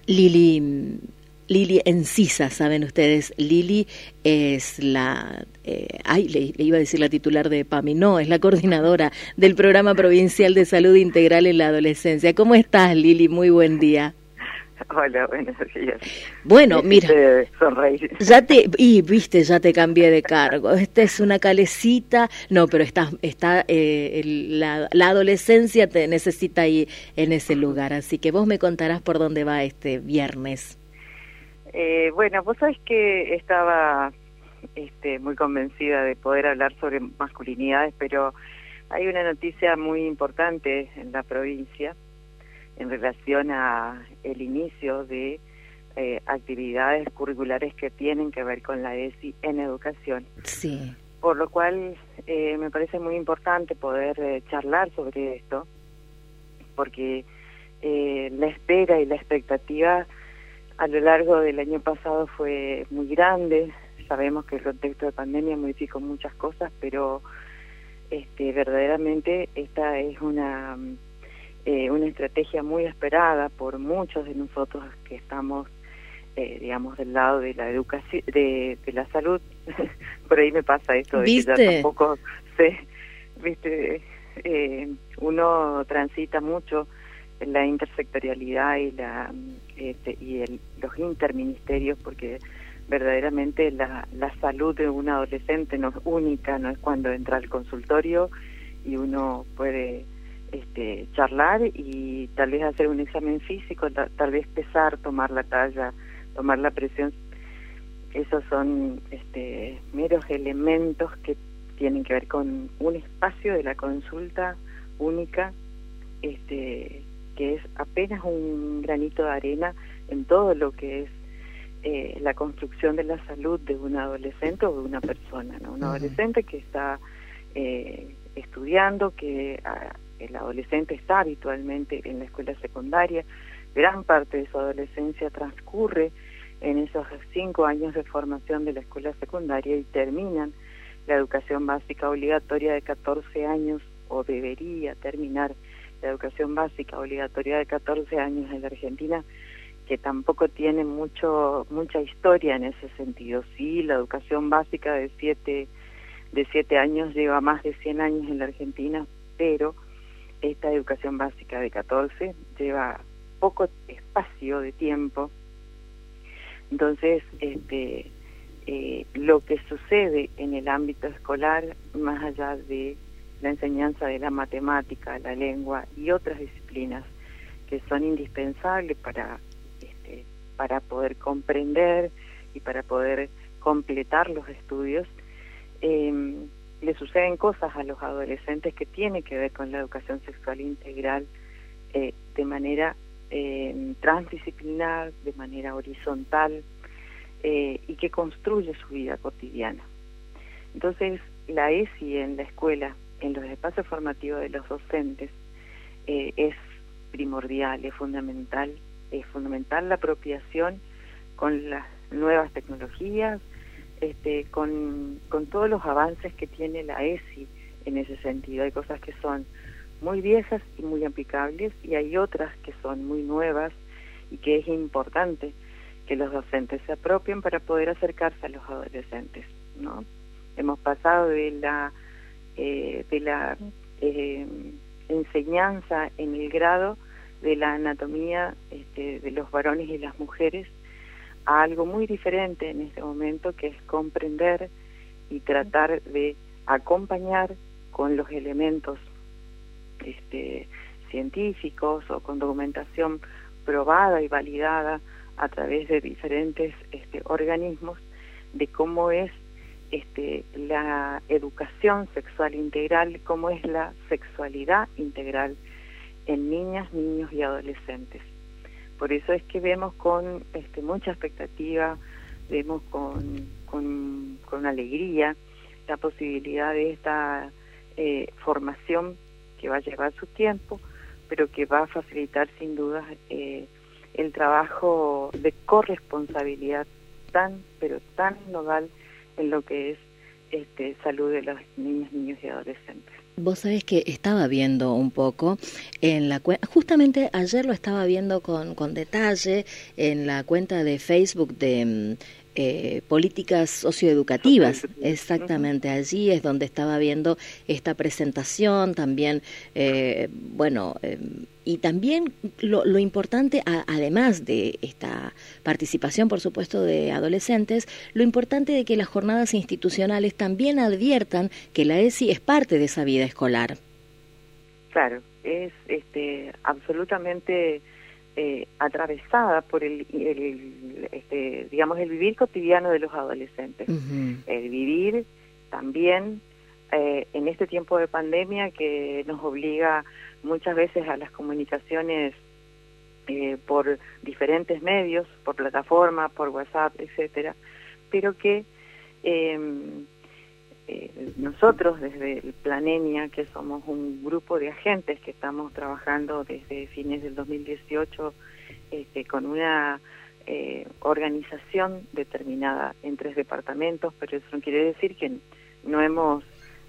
Lili Encisa, saben ustedes, Lili es le iba a decir la titular de PAMI, no, es la coordinadora del Programa Provincial de Salud Integral en la Adolescencia. ¿Cómo estás, Lili? Muy buen día. Hola, buenos días. Bueno, mira, sonreír. ya te cambié de cargo. Esta es una calecita, no, pero la adolescencia te necesita ahí en ese lugar, así que vos me contarás por dónde va este viernes. Bueno, vos sabés que estaba muy convencida de poder hablar sobre masculinidades, pero hay una noticia muy importante en la provincia en relación a el inicio de actividades curriculares que tienen que ver con la ESI en educación. Sí. Por lo cual me parece muy importante poder charlar sobre esto, porque la espera y la expectativa a lo largo del año pasado fue muy grande. Sabemos que el contexto de pandemia modificó muchas cosas, pero verdaderamente esta es una estrategia muy esperada por muchos de nosotros que estamos, digamos, del lado de la educación, de la salud. Por ahí me pasa esto de ¿Viste? Que ya tampoco sé, ¿viste? Uno transita mucho la intersectorialidad y los interministerios, porque verdaderamente la salud de un adolescente no es única, no es cuando entra al consultorio y uno puede charlar y tal vez hacer un examen físico, tal vez pesar, tomar la talla, tomar la presión. Esos son meros elementos que tienen que ver con un espacio de la consulta única, que es apenas un granito de arena en todo lo que es la construcción de la salud de un adolescente o de una persona, ¿no? Un adolescente que está estudiando, que el adolescente está habitualmente en la escuela secundaria, gran parte de su adolescencia transcurre en esos 5 años de formación de la escuela secundaria y terminan la educación básica obligatoria de 14 años, o debería terminar la educación básica obligatoria de 14 años en la Argentina, que tampoco tiene mucha historia en ese sentido. Sí, la educación básica de 7 años lleva más de 100 años en la Argentina, pero esta educación básica de 14 lleva poco espacio de tiempo. Entonces, lo que sucede en el ámbito escolar, más allá de la enseñanza de la matemática, la lengua y otras disciplinas que son indispensables para poder comprender y para poder completar los estudios, le suceden cosas a los adolescentes que tienen que ver con la educación sexual integral de manera transdisciplinar, de manera horizontal, y que construye su vida cotidiana. Entonces, la ESI en la escuela, en los espacios formativos de los docentes, es primordial, es fundamental la apropiación con las nuevas tecnologías, con todos los avances que tiene la ESI en ese sentido. Hay cosas que son muy viejas y muy aplicables, y hay otras que son muy nuevas y que es importante que los docentes se apropien para poder acercarse a los adolescentes, ¿no? Hemos pasado de la enseñanza en el grado de la anatomía de los varones y las mujeres a algo muy diferente en este momento, que es comprender y tratar de acompañar con los elementos científicos o con documentación probada y validada a través de diferentes organismos, de cómo es la educación sexual integral, cómo es la sexualidad integral en niñas, niños y adolescentes. Por eso es que vemos con mucha expectativa, vemos con alegría la posibilidad de esta formación que va a llevar su tiempo, pero que va a facilitar sin duda el trabajo de corresponsabilidad tan nodal en lo que es salud de los niños y adolescentes. Vos sabés que estaba viendo un poco en la justamente ayer lo estaba viendo con detalle en la cuenta de Facebook de políticas socioeducativas, exactamente, allí es donde estaba viendo esta presentación también, y también lo importante, además de esta participación, por supuesto, de adolescentes, lo importante de que las jornadas institucionales también adviertan que la ESI es parte de esa vida escolar. Claro, es absolutamente atravesada por el vivir cotidiano de los adolescentes. Uh-huh. El vivir también en este tiempo de pandemia que nos obliga muchas veces a las comunicaciones por diferentes medios, por plataformas, por WhatsApp, etcétera, pero que nosotros desde el Planenia, que somos un grupo de agentes que estamos trabajando desde fines del 2018 con una organización determinada en 3 departamentos, pero eso no quiere decir que no hemos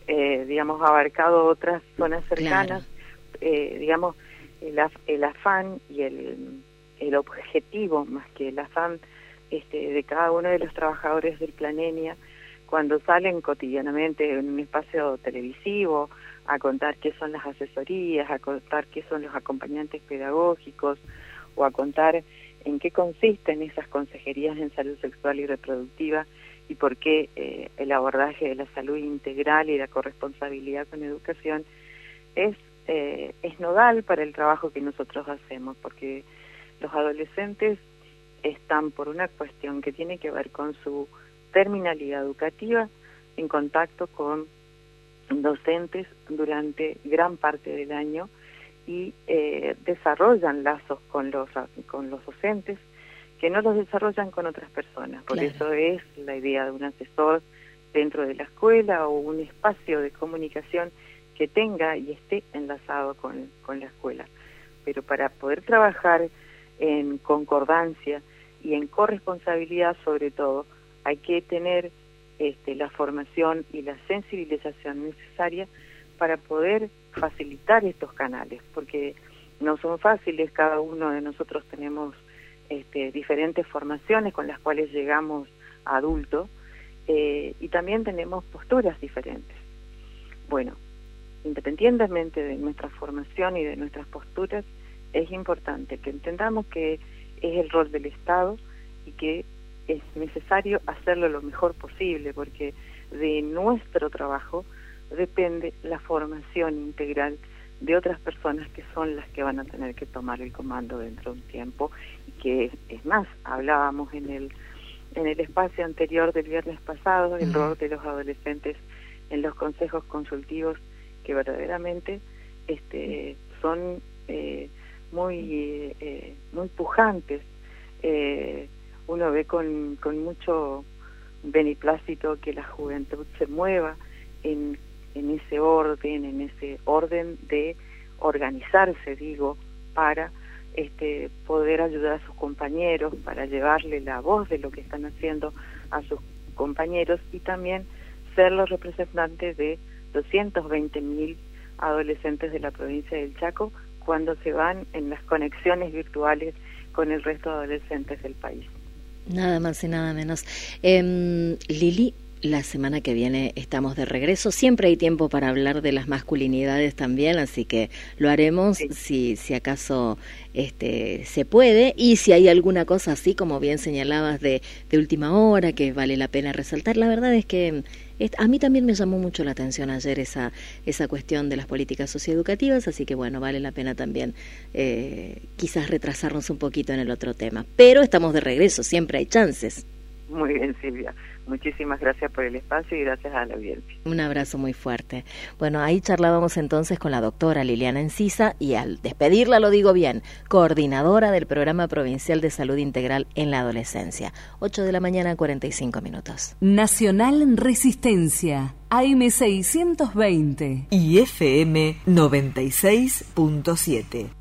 abarcado otras zonas cercanas. Claro. El afán y el objetivo, más que el afán de cada uno de los trabajadores del Planenia, cuando salen cotidianamente en un espacio televisivo a contar qué son las asesorías, a contar qué son los acompañantes pedagógicos, o a contar en qué consisten esas consejerías en salud sexual y reproductiva y por qué el abordaje de la salud integral y la corresponsabilidad con educación es nodal para el trabajo que nosotros hacemos, porque los adolescentes están, por una cuestión que tiene que ver con su terminalidad educativa, en contacto con docentes durante gran parte del año y desarrollan lazos con los docentes que no los desarrollan con otras personas. Por claro. Eso es la idea de un asesor dentro de la escuela o un espacio de comunicación que tenga y esté enlazado con la escuela. Pero para poder trabajar en concordancia y en corresponsabilidad sobre todo, hay que tener la formación y la sensibilización necesaria para poder facilitar estos canales, porque no son fáciles. Cada uno de nosotros tenemos diferentes formaciones con las cuales llegamos a adultos y también tenemos posturas diferentes. Bueno, independientemente de nuestra formación y de nuestras posturas, es importante que entendamos que es el rol del Estado y que es necesario hacerlo lo mejor posible, porque de nuestro trabajo depende la formación integral de otras personas que son las que van a tener que tomar el comando dentro de un tiempo, y que es más, hablábamos en el espacio anterior del viernes pasado, el rol de los adolescentes en los consejos consultivos, que verdaderamente son muy pujantes. Uno ve con mucho beneplácito que la juventud se mueva en ese orden de organizarse, para poder ayudar a sus compañeros, para llevarle la voz de lo que están haciendo a sus compañeros y también ser los representantes de 220.000 adolescentes de la provincia del Chaco cuando se van en las conexiones virtuales con el resto de adolescentes del país. Nada más y nada menos. Lili, la semana que viene estamos de regreso. Siempre hay tiempo para hablar de las masculinidades también, así que lo haremos si acaso se puede, y si hay alguna cosa así, como bien señalabas, de última hora que vale la pena resaltar. La verdad es que a mí también me llamó mucho la atención ayer esa cuestión de las políticas socioeducativas, así que bueno, vale la pena también quizás retrasarnos un poquito en el otro tema. Pero estamos de regreso, siempre hay chances. Muy bien, Silvia. Muchísimas gracias por el espacio y gracias a la audiencia. Un abrazo muy fuerte. Bueno, ahí charlábamos entonces con la doctora Liliana Encisa y al despedirla lo digo bien, coordinadora del Programa Provincial de Salud Integral en la Adolescencia. 8:45 a.m. Nacional en Resistencia, AM 620 y FM 96.7.